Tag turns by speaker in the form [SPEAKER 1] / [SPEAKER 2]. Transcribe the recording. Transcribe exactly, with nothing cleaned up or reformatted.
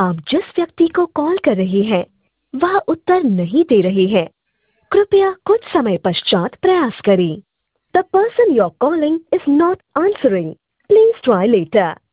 [SPEAKER 1] आप जिस व्यक्ति को कॉल कर रहे हैं वह उत्तर नहीं दे रहे हैं। कृपया कुछ समय पश्चात प्रयास करें। The person you are calling is not answering. Please try letter.